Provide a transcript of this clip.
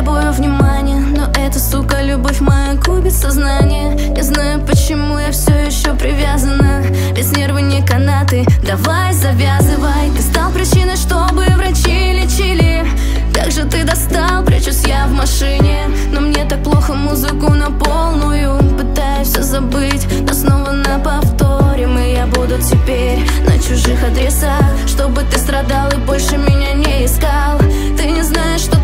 требую внимания, но эта, сука, любовь моя губит сознание. Не знаю, почему я все еще привязана, ведь нервы не канаты, давай завязывай. Ты стал причиной, чтобы врачи лечили. Как же ты достал, прячусь я в машине. Но мне так плохо, музыку на полную. Пытаюсь все забыть, но снова на повторим. И я буду теперь на чужих адресах, чтобы ты страдал и больше меня не искал. Ты не знаешь, что